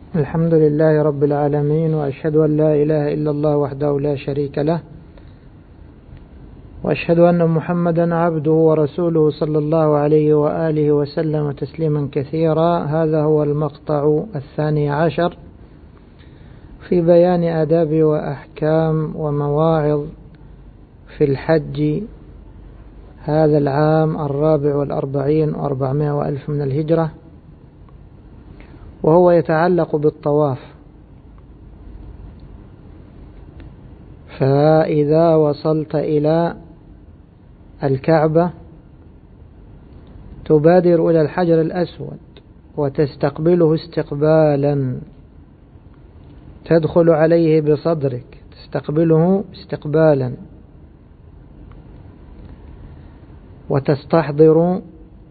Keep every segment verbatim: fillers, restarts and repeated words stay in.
الحمد لله رب العالمين، وأشهد أن لا إله إلا الله وحده لا شريك له، وأشهد أن محمدا عبده ورسوله صلى الله عليه وآله وسلم تسليما كثيرا. هذا هو المقطع الثاني عشر في بيان آداب وأحكام ومواعظ في الحج هذا العام الرابع والأربعين وأربعمائة وألف من الهجرة، وهو يتعلق بالطواف. فإذا وصلت إلى الكعبة تبادر إلى الحجر الأسود وتستقبله استقبالا، تدخل عليه بصدرك، تستقبله استقبالا، وتستحضر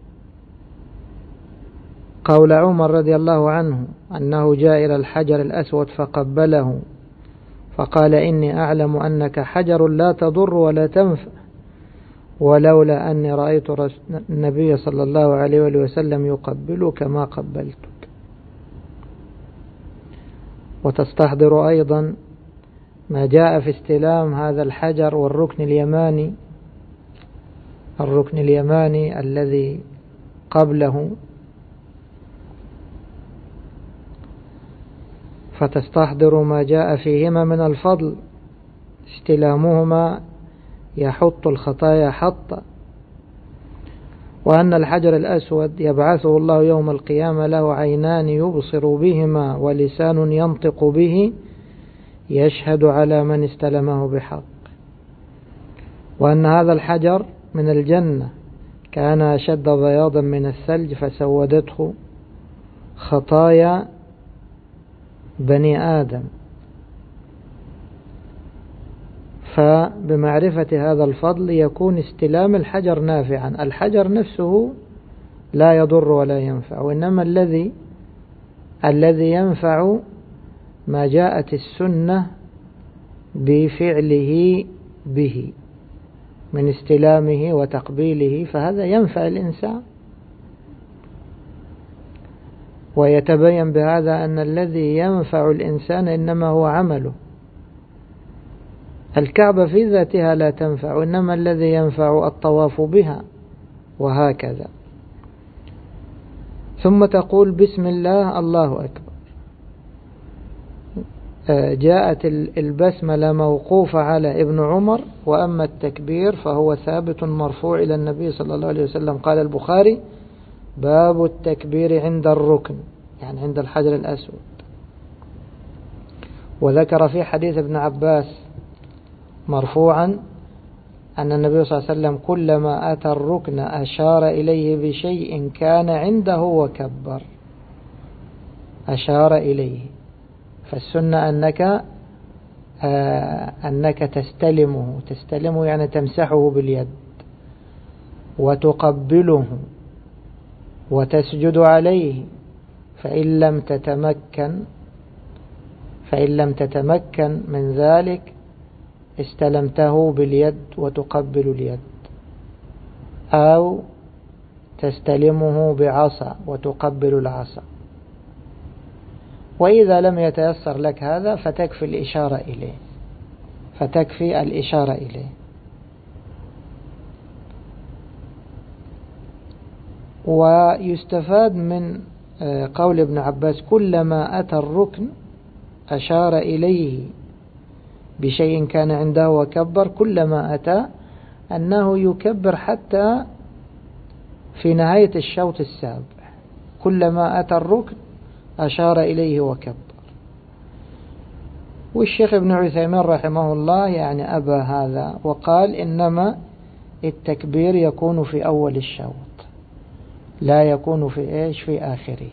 قول عمر رضي الله عنه أنه جاء إلى الحجر الأسود فقبله فقال: إني أعلم أنك حجر لا تضر ولا تنفع، ولولا أني رأيت النبي صلى الله عليه وسلم يقبلك ما قبلتك. وتستحضر أيضا ما جاء في استلام هذا الحجر والركن اليماني الركن اليماني الذي قبله، فتستحضر ما جاء فيهما من الفضل. استلامهما يحط الخطايا حطا، وأن الحجر الأسود يبعثه الله يوم القيامة له عينان يبصر بهما ولسان ينطق به يشهد على من استلمه بحق، وأن هذا الحجر من الجنة كان أشد بياضا من الثلج فسودته خطايا بني آدم. فبمعرفة هذا الفضل يكون استلام الحجر نافعا. الحجر نفسه لا يضر ولا ينفع، وإنما الذي الذي ينفع ما جاءت السنة بفعله به من استلامه وتقبيله، فهذا ينفع الإنسان. ويتبين بهذا أن الذي ينفع الإنسان إنما هو عمله. الكعبة في ذاتها لا تنفع، إنما الذي ينفع الطواف بها، وهكذا. ثم تقول: بسم الله الله أكبر. جاءت البسملة موقوفة على ابن عمر، وأما التكبير فهو ثابت مرفوع إلى النبي صلى الله عليه وسلم. قال البخاري: باب التكبير عند الركن، يعني عند الحجر الأسود. وذكر في حديث ابن عباس مرفوعا أن النبي صلى الله عليه وسلم كلما أتى الركن أشار إليه بشيء كان عنده وكبر. أشار إليه، فالسنة أنك آه أنك تستلمه تستلمه يعني تمسحه باليد وتقبله وتسجد عليه. فإن لم تتمكن فإن لم تتمكن من ذلك استلمته باليد وتقبل اليد، أو تستلمه بعصا وتقبل العصا. وإذا لم يتيسر لك هذا فتكفي الإشارة إليه فتكفي الإشارة إليه ويستفاد من قول ابن عباس: كلما أتى الركن أشار إليه بشيء كان عنده وكبر. كلما أتى أنه يكبر حتى في نهاية الشوط السابع. كلما أتى الركن أشار إليه وكبر. والشيخ ابن عثيمين رحمه الله يعني أبى هذا، وقال: إنما التكبير يكون في أول الشوط، لا يكون في إيش في آخره.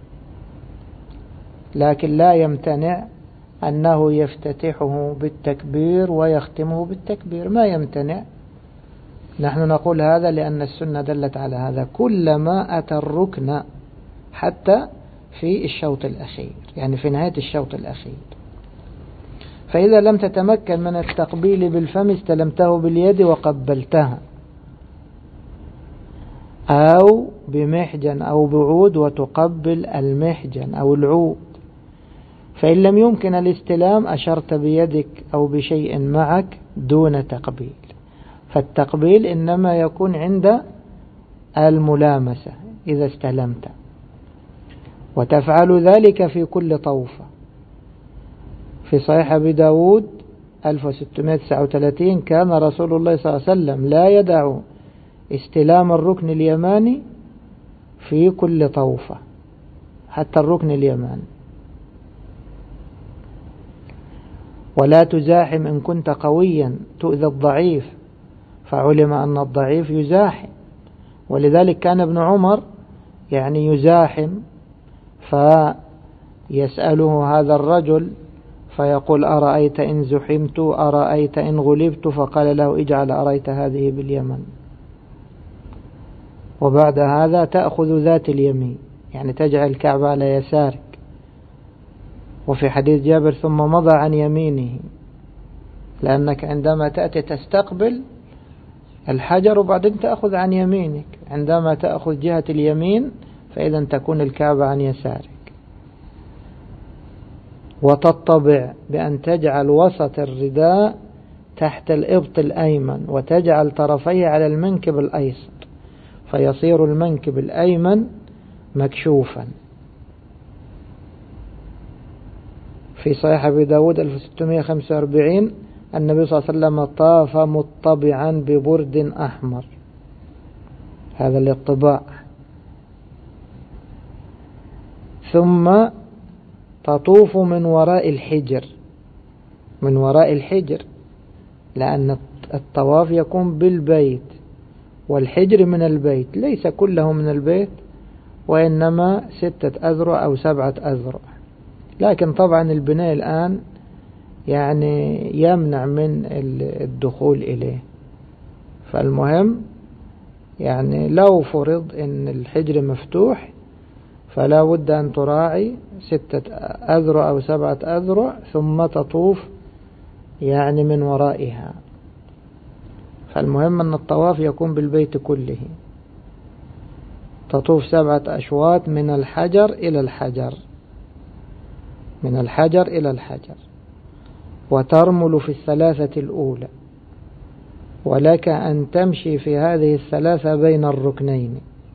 لكن لا يمتنع أنه يفتتحه بالتكبير ويختمه بالتكبير، ما يمتنع. نحن نقول هذا لأن السنة دلت على هذا. كلما أتى الركن، حتى في الشوط الأخير، يعني في نهاية الشوط الأخير. فإذا لم تتمكن من التقبيل بالفم استلمته باليد وقبلتها، أو بمحجن أو بعود وتقبل المحجن أو العود. فإن لم يمكن الاستلام أشرت بيدك أو بشيء معك دون تقبيل، فالتقبيل إنما يكون عند الملامسة إذا استلمت، وتفعل ذلك في كل طوفة. في صحيح أبي داود ألف وستمائة وتسعة وثلاثين كان رسول الله صلى الله عليه وسلم لا يدع استلام الركن اليماني في كل طوفة، حتى الركن اليماني. ولا تزاحم إن كنت قويا تؤذي الضعيف، فعلم أن الضعيف يزاحم، ولذلك كان ابن عمر يعني يزاحم، فيسأله هذا الرجل فيقول أرأيت إن زحمت، أرأيت إن غلبت، فقال له اجعل أرأيت هذه باليمن، وبعد هذا تأخذ ذات اليمين، يعني تجعل الكعبة على يسارك. وفي حديث جابر ثم مضى عن يمينه، لأنك عندما تأتي تستقبل الحجر وبعدين تأخذ عن يمينك، عندما تأخذ جهة اليمين فإذا تكون الكعبة عن يسارك. وتطبع بأن تجعل وسط الرداء تحت الإبط الأيمن، وتجعل طرفيه على المنكب الأيسر، فيصير المنكب الأيمن مكشوفا. في صحيح أبي داود ألف وستمائة وخمسة وأربعين النبي صلى الله عليه وسلم طاف مطبعا ببرد أحمر، هذا الاطباع. ثم تطوف من وراء الحجر، من وراء الحجر، لأن الطواف يكون بالبيت، والحجر من البيت، ليس كله من البيت، وإنما ستة أذرع أو سبعة أذرع. لكن طبعا البناء الآن يعني يمنع من الدخول إليه، فالمهم يعني لو فرض أن الحجر مفتوح فلا بد أن تراعي ستة أذرع أو سبعة أذرع، ثم تطوف يعني من ورائها. فالمهم أن الطواف يكون بالبيت كله، تطوف سبعة أشواط من الحجر إلى الحجر، من الحجر إلى الحجر، وترمل في الثلاثة الأولى، ولك أن تمشي في هذه الثلاثة بين الركنين.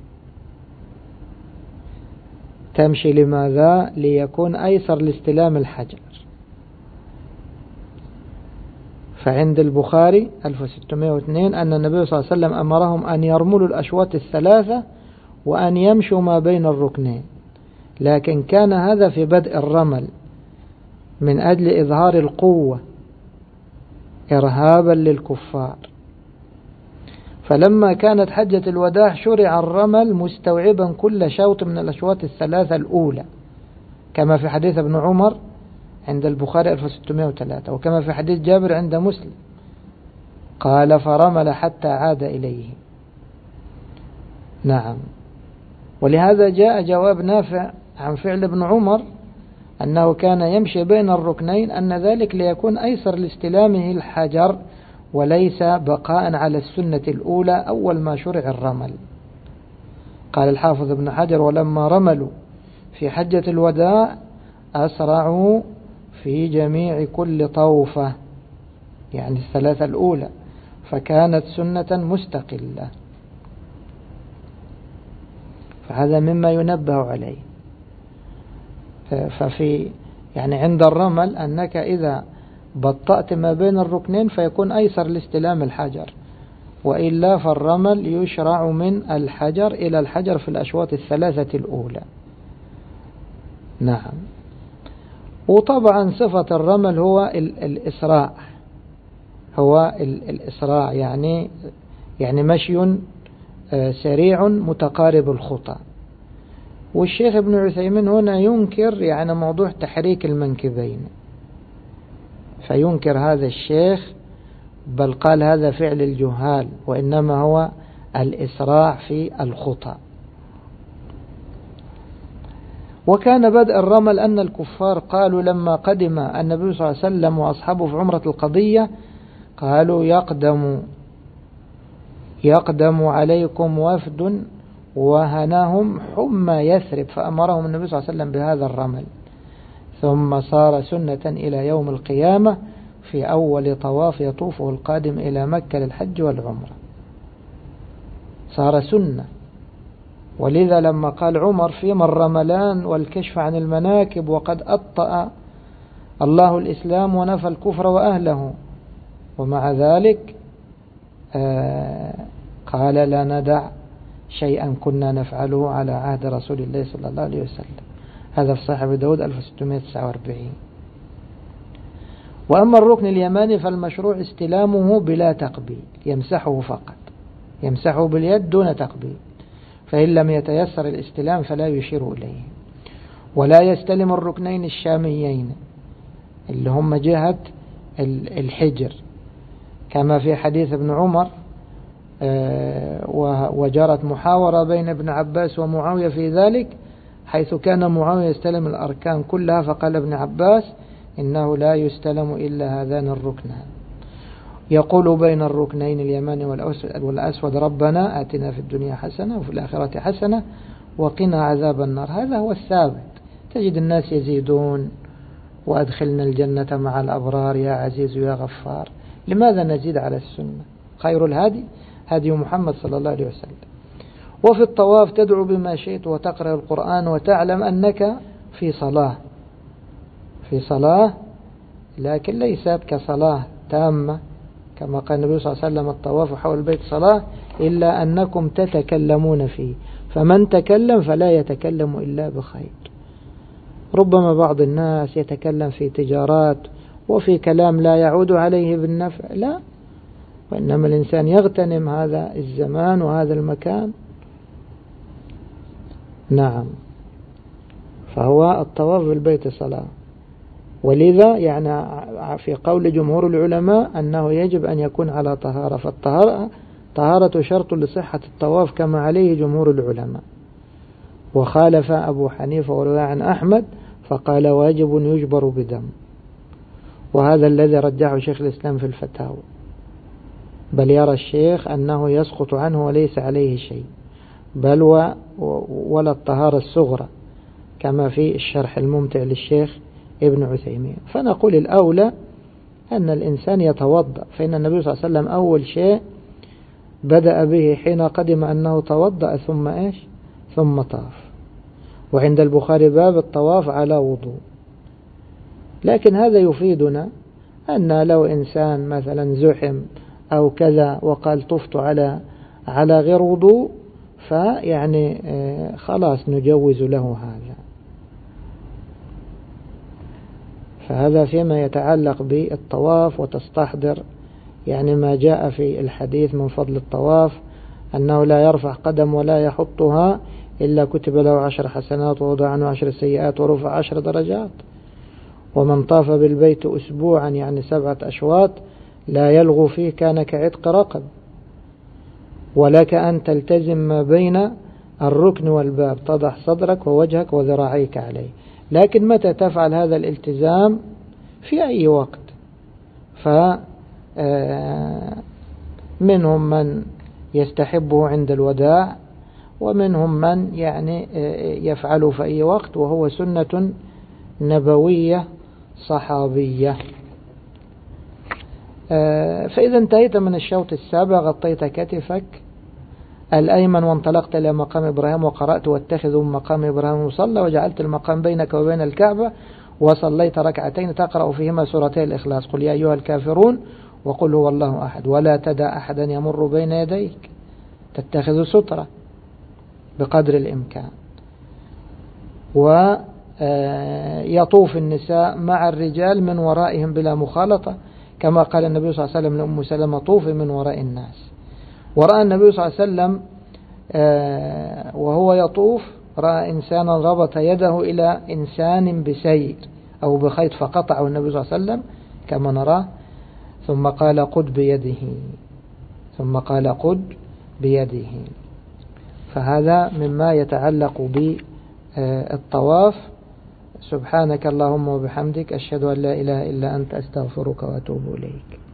تمشي لماذا؟ ليكون أيسر لاستلام الحجر. فعند البخاري ألف وستمائة واثنين أن النبي صلى الله عليه وسلم أمرهم أن يرملوا الأشواط الثلاثة وأن يمشوا ما بين الركنين، لكن كان هذا في بدء الرمل من أجل إظهار القوة إرهابا للكفار. فلما كانت حجة الوداع شرع الرمل مستوعبا كل شوط من الأشواط الثلاثة الأولى، كما في حديث ابن عمر عند البخاري ألف وستمائة وثلاثة، وكما في حديث جابر عند مسلم قال فرمل حتى عاد إليه. نعم. ولهذا جاء جواب نافع عن فعل ابن عمر أنه كان يمشي بين الركنين، أن ذلك ليكون أيسر لاستلامه الحجر، وليس بقاء على السنة الأولى أول ما شرع الرمل. قال الحافظ ابن حجر ولما رملوا في حجة الوداع أسرعوا في جميع كل طوفة، يعني الثلاثة الأولى، فكانت سنة مستقلة. فهذا مما ينبه عليه. ففي يعني عند الرمل أنك إذا بطأت ما بين الركنين فيكون أيسر لاستلام الحجر، وإلا فالرمل يشرع من الحجر إلى الحجر في الأشواط الثلاثة الأولى. نعم. وطبعا صفة الرمل هو الإسراع، هو الإسراع يعني يعني مشي سريع متقارب الخطى. والشيخ ابن عثيمين هنا ينكر يعني موضوع تحريك المنكبين، فينكر هذا الشيخ، بل قال هذا فعل الجهال، وإنما هو الإسراع في الخطى. وكان بدء الرمل أن الكفار قالوا لما قدم النبي صلى الله عليه وسلم وأصحابه في عمرة القضية قالوا يقدم يقدم عليكم وفد وهناهم حمى يثرب، فأمرهم النبي صلى الله عليه وسلم بهذا الرمل. ثم صار سنة إلى يوم القيامة في أول طواف يطوفه القادم إلى مكة للحج والعمرة، صار سنة. ولذا لما قال عمر فيما الرملان والكشف عن المناكب وقد أطأ الله الإسلام ونفى الكفر وأهله، ومع ذلك آه قال لا ندع شيئا كنا نفعله على عهد رسول الله صلى الله عليه وسلم. هذا في صحيح أبي داود ألف وستمائة وتسعة وأربعين. وأما الركن اليماني فالمشروع استلامه بلا تقبيل، يمسحه فقط، يمسحه باليد دون تقبيل، فإن لم يتيسر الاستلام فلا يشير إليه. ولا يستلم الركنين الشاميين اللي هم جهة الحجر، كما في حديث ابن عمر، وجرت محاورة بين ابن عباس ومعاوية في ذلك، حيث كان معاوية يستلم الأركان كلها، فقال ابن عباس إنه لا يستلم إلا هذان الركنان. يقول بين الركنين اليماني والأسود ربنا آتنا في الدنيا حسنة وفي الآخرة حسنة وقنا عذاب النار. هذا هو الثابت. تجد الناس يزيدون وأدخلنا الجنة مع الأبرار يا عزيز يا غفار. لماذا نزيد على السنة؟ خير الهادي هدي محمد صلى الله عليه وسلم. وفي الطواف تدعو بما شئت وتقرأ القرآن وتعلم أنك في صلاة، في صلاة لكن ليست كصلاة تامة، كما قال النبي صلى الله عليه وسلم الطواف حول البيت صلاة إلا أنكم تتكلمون فيه، فمن تكلم فلا يتكلم إلا بخير. ربما بعض الناس يتكلم في تجارات وفي كلام لا يعود عليه بالنفع، لا، وإنما الإنسان يغتنم هذا الزمان وهذا المكان. نعم، فهو الطواف بالبيت صلاة. ولذا يعني في قول جمهور العلماء أنه يجب أن يكون على طهارة، فالطهارة طهارة شرط لصحة الطواف كما عليه جمهور العلماء. وخالف أبو حنيفة وروى عن أحمد فقال واجب يجبر بدم، وهذا الذي رجحه شيخ الإسلام في الفتاوى، بل يرى الشيخ أنه يسقط عنه وليس عليه شيء، بل و ولا الطهارة الصغرى كما في الشرح الممتع للشيخ ابن عثيمين. فنقول الأولى أن الإنسان يتوضأ، فإن النبي صلى الله عليه وسلم أول شيء بدأ به حين قدم أنه توضأ ثم إيش ثم طاف. وعند البخاري باب الطواف على وضوء. لكن هذا يفيدنا أن لو إنسان مثلا زحم أو كذا وقال طفت على على غير وضوء فيعني خلاص نجوز له هذا. فهذا فيما يتعلق بالطواف، وتستحضر يعني ما جاء في الحديث من فضل الطواف أنه لا يرفع قدم ولا يحطها إلا كتب له عشر حسنات ووضع عنه عشر سيئات ورفع عشر درجات. ومن طاف بالبيت أسبوعا يعني سبعة أشواط لا يلغو فيه كان كعتق رقب. ولك أن تلتزم ما بين الركن والباب، تضع صدرك ووجهك وذراعيك عليه. لكن متى تفعل هذا الالتزام؟ في أي وقت. فمنهم من يستحبه عند الوداع، ومنهم من يعني يفعله في أي وقت، وهو سنة نبوية صحابية. فإذا انتهيت من الشوط السابع غطيت كتفك الأيمن وانطلقت إلى مقام إبراهيم وقرأت واتخذوا من مقام إبراهيم مصلى وجعلت المقام بينك وبين الكعبة وصليت ركعتين تقرأ فيهما سورتي الإخلاص قل يا أيها الكافرون وقل هو الله أحد ولا تدع أحدا يمر بين يديك، تتخذ سترة بقدر الإمكان. ويطوف النساء مع الرجال من ورائهم بلا مخالطة، كما قال النبي صلى الله عليه وسلم لأم سلمة طوفي من وراء الناس. ورأى النبي صلى الله عليه وسلم وهو يطوف رأى إنسانا ربط يده إلى إنسان بسير أو بخيط فقطعه النبي صلى الله عليه وسلم كما نراه، ثم قال قد بيده ثم قال قد بيده. فهذا مما يتعلق بالطواف. سبحانك اللهم وبحمدك أشهد أن لا إله إلا أنت أستغفرك وأتوب إليك.